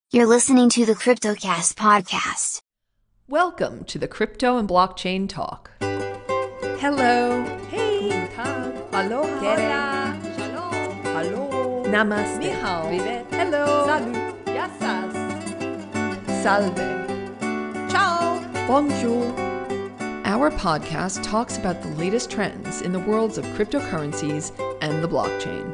You're listening to the CryptoCast podcast. Welcome to the Crypto and Blockchain Talk. Hello. Hey. Guten Tag. Aloha. Hola. Shalom. Hallo. Namaste. Ni hao. Privet. Hello. Salut. Yassas. Salve. Ciao. Bonjour. Our podcast talks about the latest trends in the worlds of cryptocurrencies and the blockchain.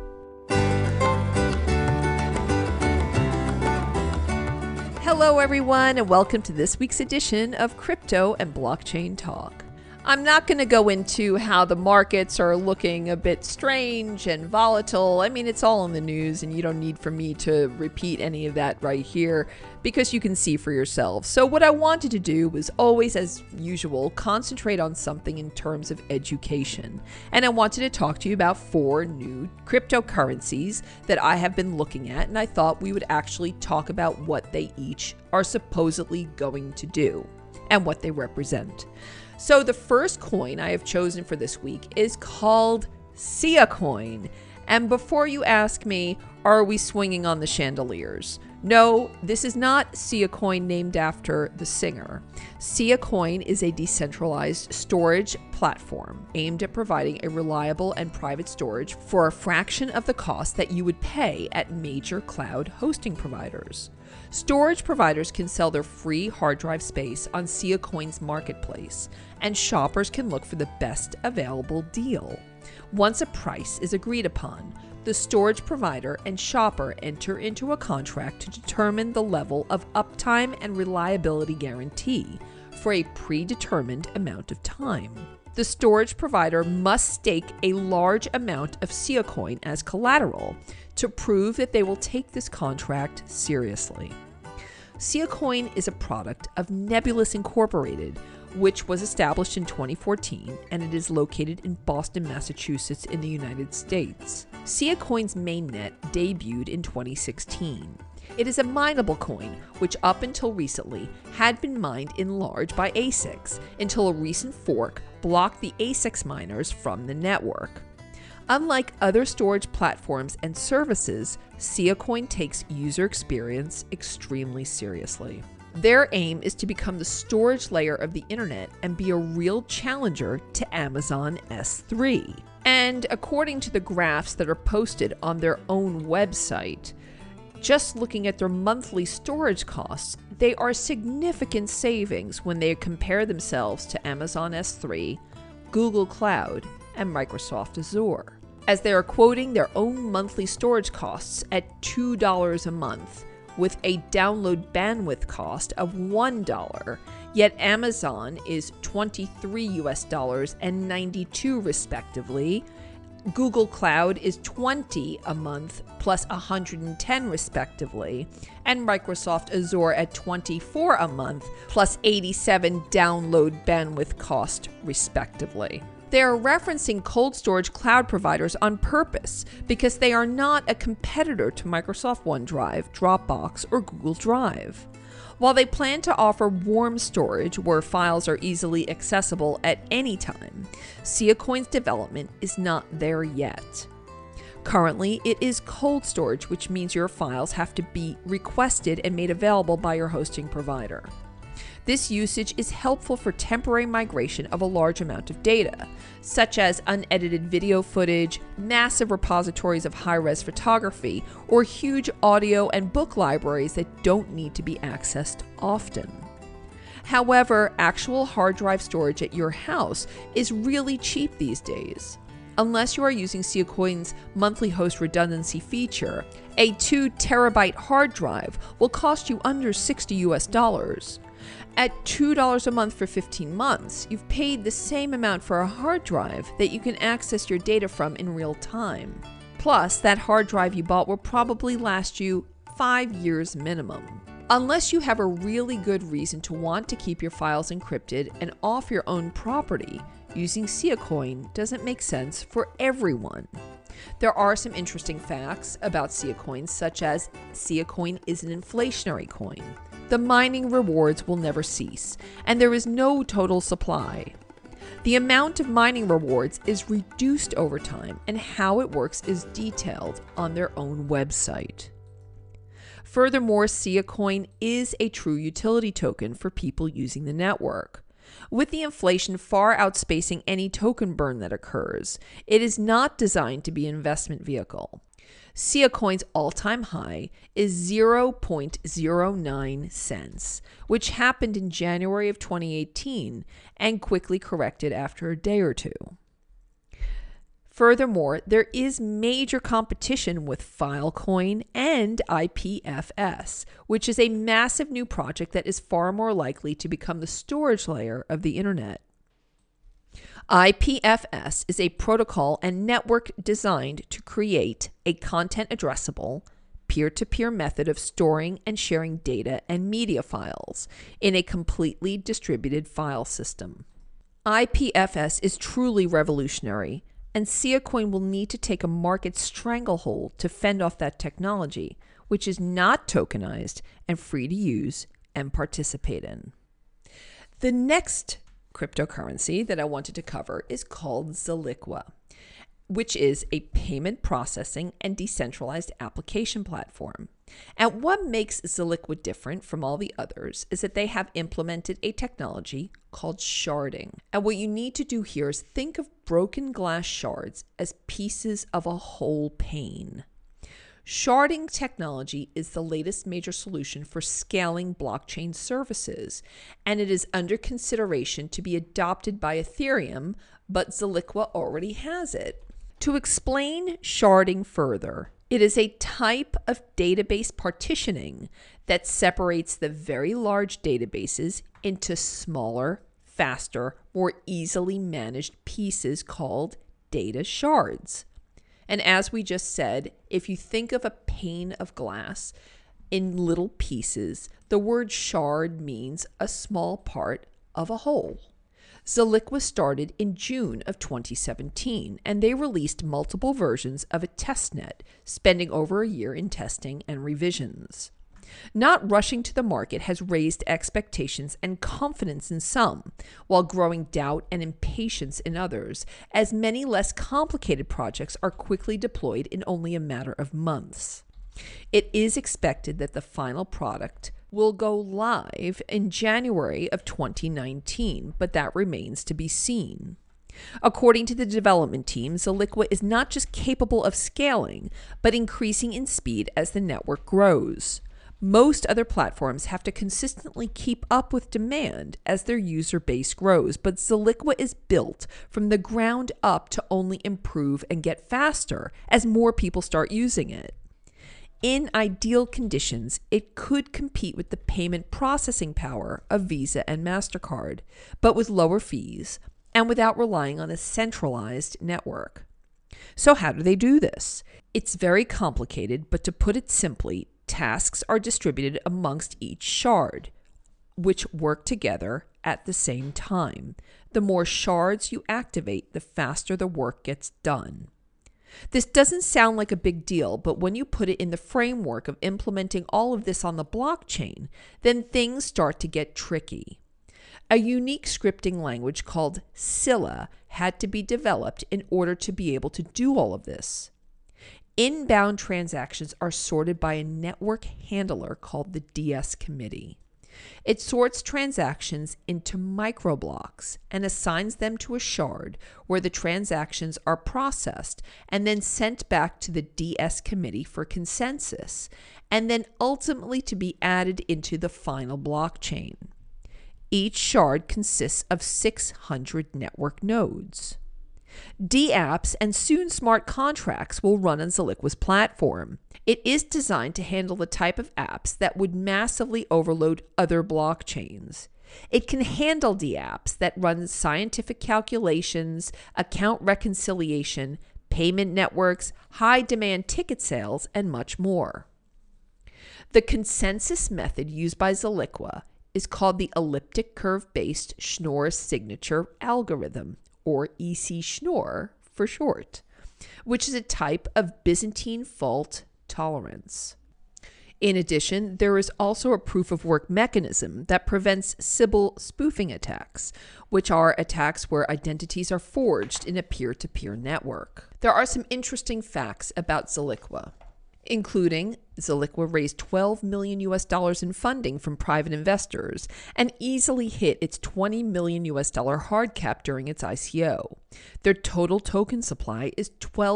Hello, everyone, and welcome to this week's edition of Crypto and Blockchain Talk. I'm not going to go into how the markets are looking a bit strange and volatile. I mean, it's all in the news, and you don't need for me to repeat any of that right here because you can see for yourselves. So what I wanted to do was always, as usual, concentrate on something in terms of education. And I wanted to talk to you about 4 new cryptocurrencies that I have been looking at, and I thought we would actually talk about what they each are supposedly going to do and what they represent. So the first coin I have chosen for this week is called Sia Coin. And before you ask me, are we swinging on the chandeliers? No, this is not Sia Coin named after the singer. Sia Coin is a decentralized storage platform aimed at providing a reliable and private storage for a fraction of the cost that you would pay at major cloud hosting providers. Storage providers can sell their free hard drive space on Sia Coin's marketplace, and shoppers can look for the best available deal. Once a price is agreed upon, the storage provider and shopper enter into a contract to determine the level of uptime and reliability guarantee for a predetermined amount of time. The storage provider must stake a large amount of Sia Coin as collateral to prove that they will take this contract seriously. Sia Coin is a product of Nebulous Incorporated, which was established in 2014, and it is located in Boston, Massachusetts in the United States. Sia Coin's mainnet debuted in 2016. It is a mineable coin, which up until recently had been mined in large by ASICs, until a recent fork blocked the ASICs miners from the network. Unlike other storage platforms and services, Sia Coin takes user experience extremely seriously. Their aim is to become the storage layer of the internet and be a real challenger to Amazon S3. And according to the graphs that are posted on their own website, just looking at their monthly storage costs, they are significant savings when they compare themselves to Amazon S3, Google Cloud, and Microsoft Azure, as they are quoting their own monthly storage costs at $2 a month, with a download bandwidth cost of $1, yet Amazon is $23 and $92 respectively. Google Cloud is $20 a month plus $110 respectively, and Microsoft Azure at $24 a month plus $87 download bandwidth cost respectively. They are referencing cold storage cloud providers on purpose because they are not a competitor to Microsoft OneDrive, Dropbox, or Google Drive. While they plan to offer warm storage where files are easily accessible at any time, Sia Coin's development is not there yet. Currently, it is cold storage, which means your files have to be requested and made available by your hosting provider. This usage is helpful for temporary migration of a large amount of data, such as unedited video footage, massive repositories of high-res photography, or huge audio and book libraries that don't need to be accessed often. However, actual hard drive storage at your house is really cheap these days. Unless you are using Sia Coin's monthly host redundancy feature, a 2 terabyte hard drive will cost you under $60. At $2 a month for 15 months, you've paid the same amount for a hard drive that you can access your data from in real time. Plus, that hard drive you bought will probably last you 5 years minimum. Unless you have a really good reason to want to keep your files encrypted and off your own property, using Sia Coin doesn't make sense for everyone. There are some interesting facts about Sia Coin, such as Sia Coin is an inflationary coin. The mining rewards will never cease, and there is no total supply. The amount of mining rewards is reduced over time, and how it works is detailed on their own website. Furthermore, SIA Coin is a true utility token for people using the network. With the inflation far outspacing any token burn that occurs, it is not designed to be an investment vehicle. SIA Coin's all-time high is 0.09 cents, which happened in January of 2018 and quickly corrected after a day or two. Furthermore, there is major competition with Filecoin and IPFS, which is a massive new project that is far more likely to become the storage layer of the internet. IPFS is a protocol and network designed to create a content addressable, peer-to-peer method of storing and sharing data and media files in a completely distributed file system. IPFS is truly revolutionary, and SIA Coin will need to take a market stranglehold to fend off that technology, which is not tokenized and free to use and participate in. The next cryptocurrency that I wanted to cover is called Zaliqua, which is a payment processing and decentralized application platform. And what makes Zaliqua different from all the others is that they have implemented a technology called sharding. And what you need to do here is think of broken glass shards as pieces of a whole pane. Sharding technology is the latest major solution for scaling blockchain services, and it is under consideration to be adopted by Ethereum, but Zaliqua already has it. To explain sharding further, it is a type of database partitioning that separates the very large databases into smaller, faster, more easily managed pieces called data shards. And as we just said, if you think of a pane of glass in little pieces, the word shard means a small part of a whole. Zaliqua started in June of 2017, and they released multiple versions of a testnet, spending over a year in testing and revisions. Not rushing to the market has raised expectations and confidence in some, while growing doubt and impatience in others, as many less complicated projects are quickly deployed in only a matter of months. It is expected that the final product will go live in January of 2019, but that remains to be seen. According to the development team, Zaliqua is not just capable of scaling, but increasing in speed as the network grows. Most other platforms have to consistently keep up with demand as their user base grows, but Zaliqua is built from the ground up to only improve and get faster as more people start using it. In ideal conditions, it could compete with the payment processing power of Visa and MasterCard, but with lower fees and without relying on a centralized network. So how do they do this? It's very complicated, but to put it simply, tasks are distributed amongst each shard, which work together at the same time. The more shards you activate, the faster the work gets done. This doesn't sound like a big deal, but when you put it in the framework of implementing all of this on the blockchain, then things start to get tricky. A unique scripting language called Scilla had to be developed in order to be able to do all of this. Inbound transactions are sorted by a network handler called the DS committee. It sorts transactions into microblocks and assigns them to a shard where the transactions are processed and then sent back to the DS committee for consensus, and then ultimately to be added into the final blockchain. Each shard consists of 600 network nodes. dApps and soon smart contracts will run on Zaliqua's platform. It is designed to handle the type of apps that would massively overload other blockchains. It can handle dApps that run scientific calculations, account reconciliation, payment networks, high-demand ticket sales, and much more. The consensus method used by Zaliqua is called the elliptic curve-based Schnorr signature algorithm, or EC-Schnorr for short, which is a type of Byzantine fault tolerance. In addition, there is also a proof-of-work mechanism that prevents Sybil spoofing attacks, which are attacks where identities are forged in a peer-to-peer network. There are some interesting facts about Zaliqua. including Ziliqua raised $12 million in funding from private investors and easily hit its $20 million hard cap during its ICO. Their total token supply is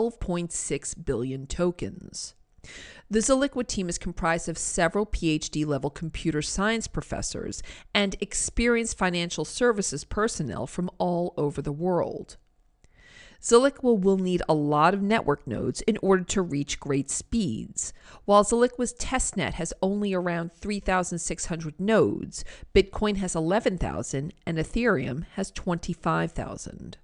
12.6 billion tokens. The Ziliqua team is comprised of several PhD-level computer science professors and experienced financial services personnel from all over the world. Ziliqua will need a lot of network nodes in order to reach great speeds. While Ziliqua's testnet has only around 3,600 nodes, Bitcoin has 11,000 and Ethereum has 25,000.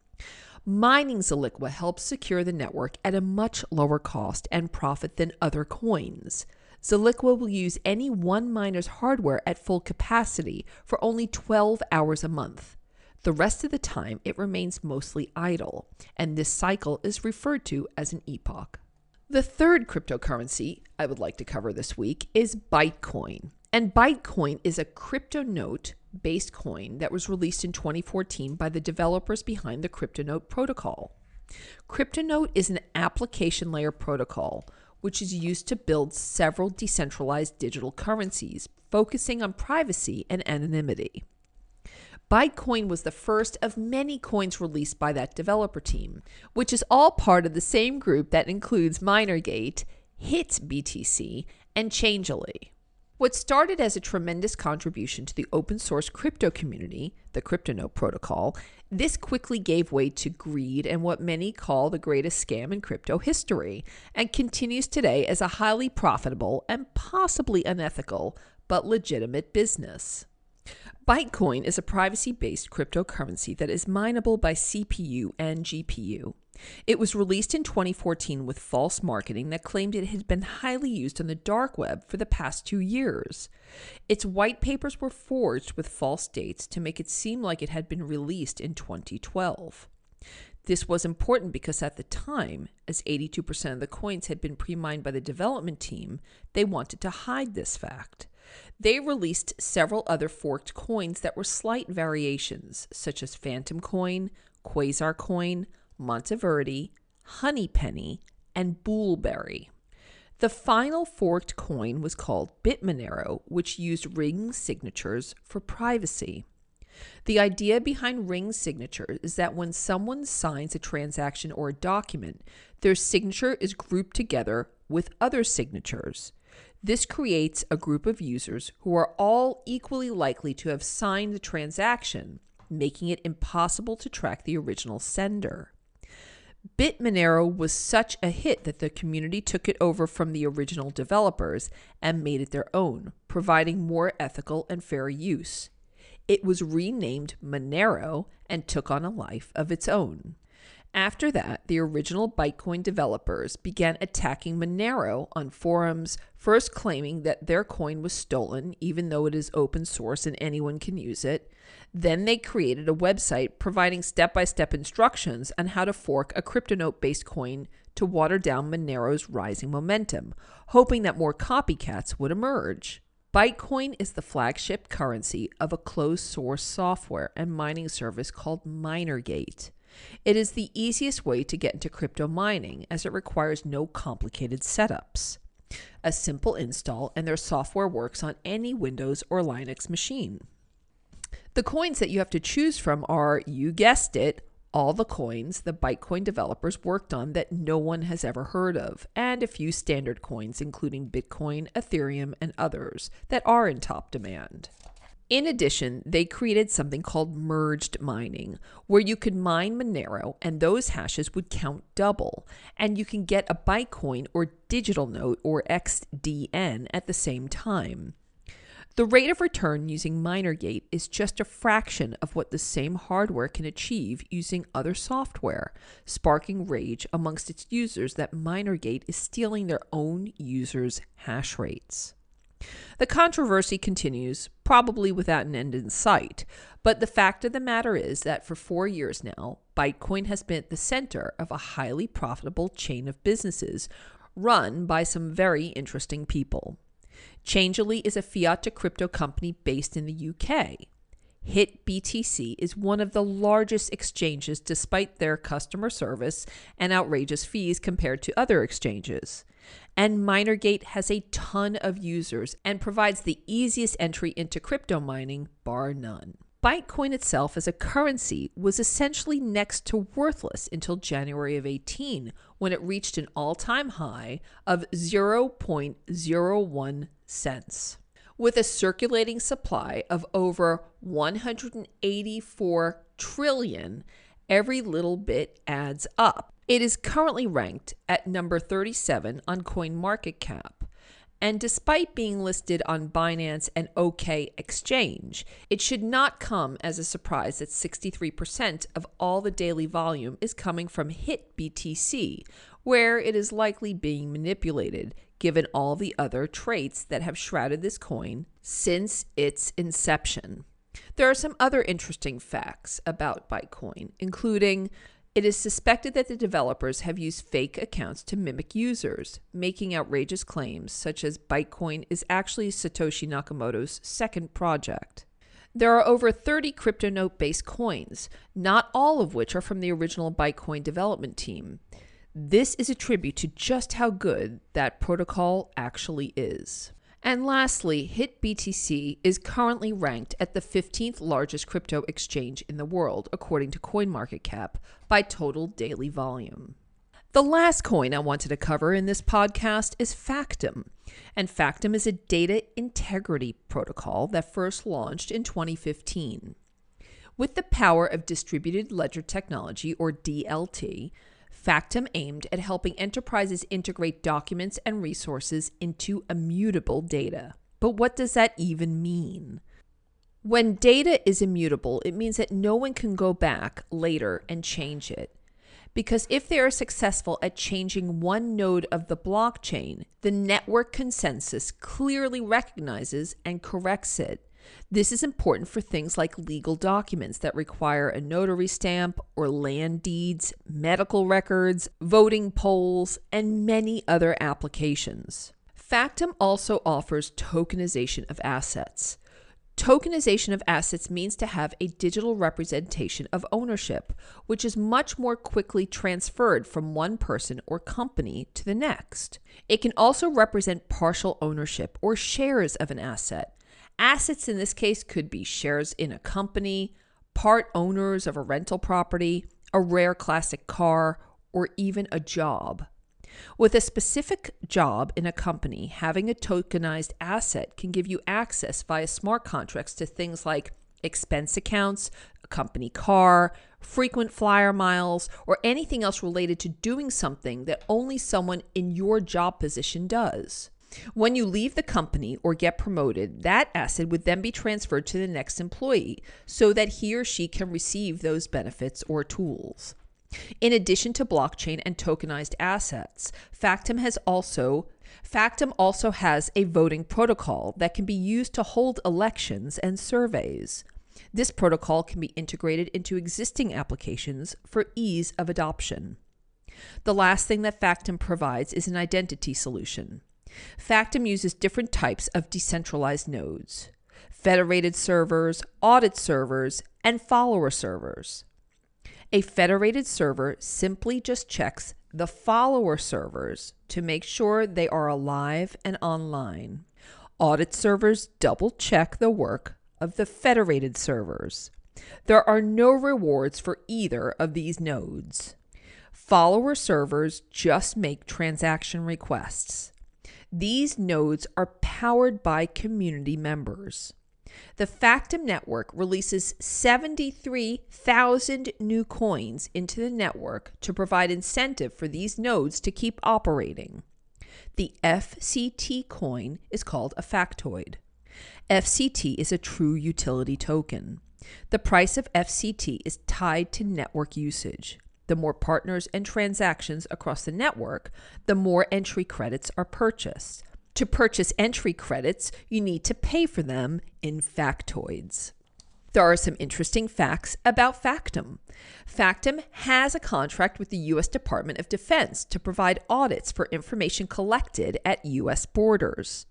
Mining Ziliqua helps secure the network at a much lower cost and profit than other coins. Ziliqua will use any one miner's hardware at full capacity for only 12 hours a month. The rest of the time, it remains mostly idle, and this cycle is referred to as an epoch. The third cryptocurrency I would like to cover this week is Bytecoin. And Bytecoin is a crypto note-based coin that was released in 2014 by the developers behind the CryptoNote protocol. CryptoNote is an application layer protocol, which is used to build several decentralized digital currencies, focusing on privacy and anonymity. Bytecoin was the first of many coins released by that developer team, which is all part of the same group that includes Minergate, HitBTC, and Changelly. What started as a tremendous contribution to the open source crypto community, the CryptoNote protocol, this quickly gave way to greed and what many call the greatest scam in crypto history, and continues today as a highly profitable and possibly unethical but legitimate business. Bytecoin is a privacy-based cryptocurrency that is mineable by CPU and GPU. It was released in 2014 with false marketing that claimed it had been highly used on the dark web for the past 2 years. Its white papers were forged with false dates to make it seem like it had been released in 2012. This was important because at the time, as 82% of the coins had been pre-mined by the development team, they wanted to hide this fact. They released several other forked coins that were slight variations, such as Phantom Coin, Quasar Coin, Monteverdi, Honeypenny, and Bullberry. The final forked coin was called Bitmonero, which used ring signatures for privacy. The idea behind ring signatures is that when someone signs a transaction or a document, their signature is grouped together with other signatures. This creates a group of users who are all equally likely to have signed the transaction, making it impossible to track the original sender. Bitmonero was such a hit that the community took it over from the original developers and made it their own, providing more ethical and fair use. It was renamed Monero and took on a life of its own. After that, the original Bytecoin developers began attacking Monero on forums, first claiming that their coin was stolen, even though it is open source and anyone can use it. Then they created a website providing step-by-step instructions on how to fork a CryptoNote-based coin to water down Monero's rising momentum, hoping that more copycats would emerge. Bytecoin is the flagship currency of a closed-source software and mining service called Minergate. It is the easiest way to get into crypto mining as it requires no complicated setups. A simple install and their software works on any Windows or Linux machine. The coins that you have to choose from are, you guessed it, all the coins the Bytecoin developers worked on that no one has ever heard of, and a few standard coins including Bitcoin, Ethereum, and others that are in top demand. In addition, they created something called merged mining, where you could mine Monero and those hashes would count double, and you can get a Bytecoin or digital note or XDN at the same time. The rate of return using Minergate is just a fraction of what the same hardware can achieve using other software, sparking rage amongst its users that Minergate is stealing their own users' hash rates. The controversy continues, probably without an end in sight, but the fact of the matter is that for 4 years now, Bytecoin has been at the center of a highly profitable chain of businesses run by some very interesting people. Changelly is a fiat to crypto company based in the UK. HitBTC is one of the largest exchanges despite their customer service and outrageous fees compared to other exchanges. And MinerGate has a ton of users and provides the easiest entry into crypto mining, bar none. Bitcoin itself as a currency was essentially next to worthless until January of 18, when it reached an all-time high of 0.01 cents. With a circulating supply of over 184 trillion, every little bit adds up. It is currently ranked at number 37 on CoinMarketCap. And despite being listed on Binance and OK Exchange, it should not come as a surprise that 63% of all the daily volume is coming from HitBTC, where it is likely being manipulated, given all the other traits that have shrouded this coin since its inception. There are some other interesting facts about Bitcoin, including it is suspected that the developers have used fake accounts to mimic users, making outrageous claims such as Bitcoin is actually Satoshi Nakamoto's second project. There are over 30 CryptoNote-based coins, not all of which are from the original Bitcoin development team. This is a tribute to just how good that protocol actually is. And lastly, HitBTC is currently ranked at the 15th largest crypto exchange in the world, according to CoinMarketCap, by total daily volume. The last coin I wanted to cover in this podcast is Factom. And Factom is a data integrity protocol that first launched in 2015. With the power of distributed ledger technology, or DLT, Factom aimed at helping enterprises integrate documents and resources into immutable data. But what does that even mean? When data is immutable, it means that no one can go back later and change it. Because if they are successful at changing one node of the blockchain, the network consensus clearly recognizes and corrects it. This is important for things like legal documents that require a notary stamp or land deeds, medical records, voting polls, and many other applications. Factom also offers tokenization of assets. Tokenization of assets means to have a digital representation of ownership, which is much more quickly transferred from one person or company to the next. It can also represent partial ownership or shares of an asset. Assets in this case could be shares in a company, part owners of a rental property, a rare classic car, or even a job. With a specific job in a company, having a tokenized asset can give you access via smart contracts to things like expense accounts, a company car, frequent flyer miles, or anything else related to doing something that only someone in your job position does. When you leave the company or get promoted, that asset would then be transferred to the next employee so that he or she can receive those benefits or tools. In addition to blockchain and tokenized assets, Factom also has a voting protocol that can be used to hold elections and surveys. This protocol can be integrated into existing applications for ease of adoption. The last thing that Factom provides is an identity solution. Factom uses different types of decentralized nodes: federated servers, audit servers, and follower servers. A federated server simply just checks the follower servers to make sure they are alive and online. Audit servers double check the work of the federated servers. There are no rewards for either of these nodes. Follower servers just make transaction requests. These nodes are powered by community members. The Factom network releases 73,000 new coins into the network to provide incentive for these nodes to keep operating. The FCT coin is called a factoid. FCT is a true utility token. The price of FCT is tied to network usage. The more partners and transactions across the network, the more entry credits are purchased. To purchase entry credits, you need to pay for them in factoids. There are some interesting facts about Factom. Factom has a contract with the U.S. Department of Defense to provide audits for information collected at U.S. borders.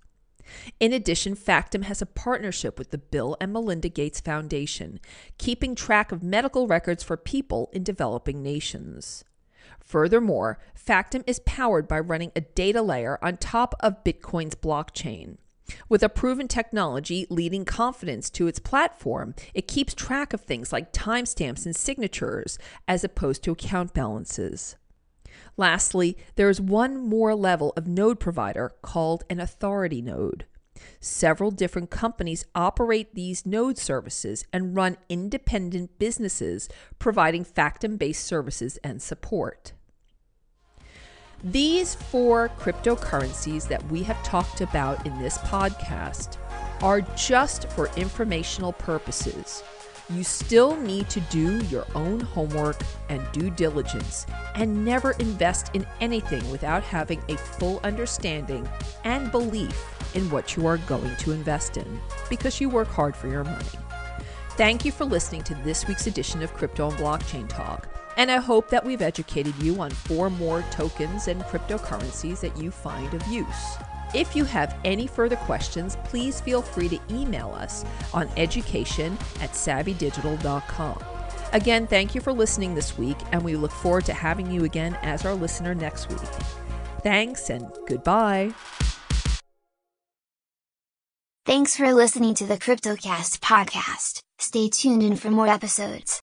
In addition, Factom has a partnership with the Bill and Melinda Gates Foundation, keeping track of medical records for people in developing nations. Furthermore, Factom is powered by running a data layer on top of Bitcoin's blockchain. With a proven technology leading confidence to its platform, it keeps track of things like timestamps and signatures as opposed to account balances. Lastly, there is one more level of node provider called an authority node. Several different companies operate these node services and run independent businesses providing Factom-based services and support. These 4 cryptocurrencies that we have talked about in this podcast are just for informational purposes. You still need to do your own homework and due diligence and never invest in anything without having a full understanding and belief in what you are going to invest in, because you work hard for your money. Thank you for listening to this week's edition of Crypto and Blockchain Talk, and I hope that we've educated you on 4 more tokens and cryptocurrencies that you find of use. If you have any further questions, please feel free to email us on education@savvydigital.com. Again, thank you for listening this week, and we look forward to having you again as our listener next week. Thanks and goodbye. Thanks for listening to the CryptoCast podcast. Stay tuned in for more episodes.